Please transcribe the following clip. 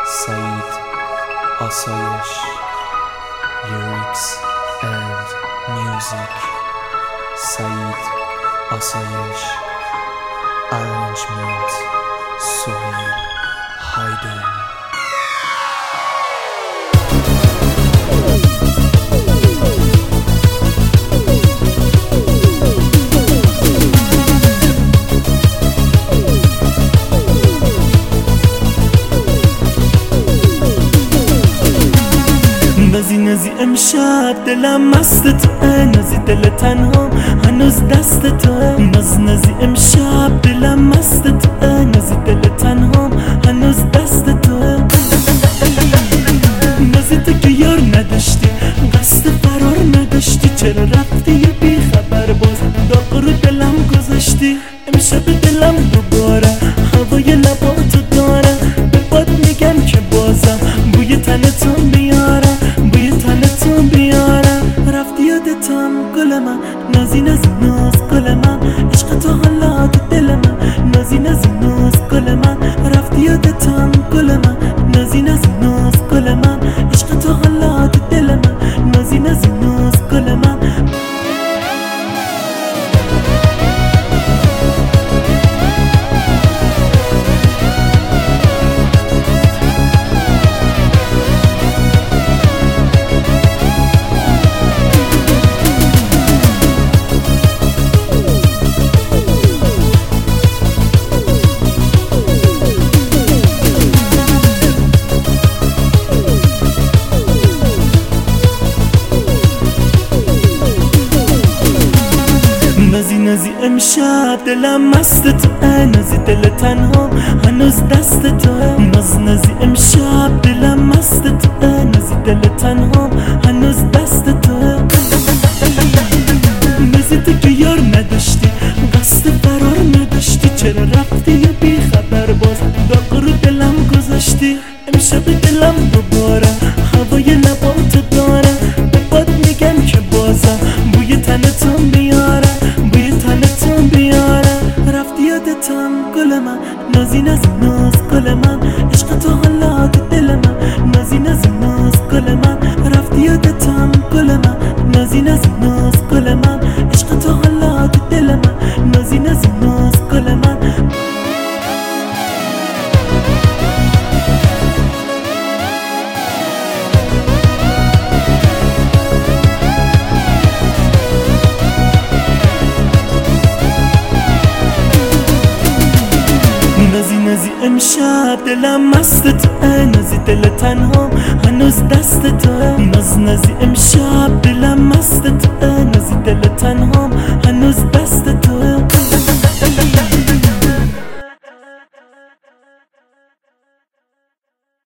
Saeed Asayish. Lyrics and music Saeed Asayish. Arrangement Sohaib Haydar. نازی نازی امشب دلم مستت، نازی دل تنها هنوز دستت. ناز نازی امشب دلم مستت، نازی دل تنها هنوز دستت. نازی تو که یار نداشتی، قصد فرار نداشتی، چرا رفتی یه بی خبر باز داغ رو دلم گذاشتی. امشب دلم دوباره هوای لباتو داره، به باد میگم که بازم بوی تنتون بیارم، بوی تنتون بیارم. رفتی یادتم گل من، نازی نازی ناز گل من، عشق تو حالا تو دل من، نازی نازی ناز گل من. رفتی یادتم گل من، نازی نازی ناز گل من، عشق تو حالا تو دل من، نازی نازی ناز گل من. نازی نازی امشب دلم مستت، نازی دل تنها هنوز دستت. ناز نازی امشب دلم مستت، نازی دل تنها هنوز دستت. نازی تو که یار نداشتی، قصد فرار نداشتی، چرا رفتی یه بی خبر باز داغ رو دلم گذاشتی. امشب دلم دوباره هوای لباتو داره، به باد میگم که بازم بوی تنتون بیاره، بوی تنتون بیاره. رفتی یادتم گل من، نازی نازی ناز گل من، عشق تو حالا تو دل من، نازی نازی ناز گل من. رفتی یادتم گل من، نازی نازی ناز گل من، عشق تو حالا تو دل من، نازی نازی ناز گل من. نازی نازی امشب دلم مستت، نازی دل تنها هنوز دستت. ناز نازی امشب دلم مستت، نازی دل تنها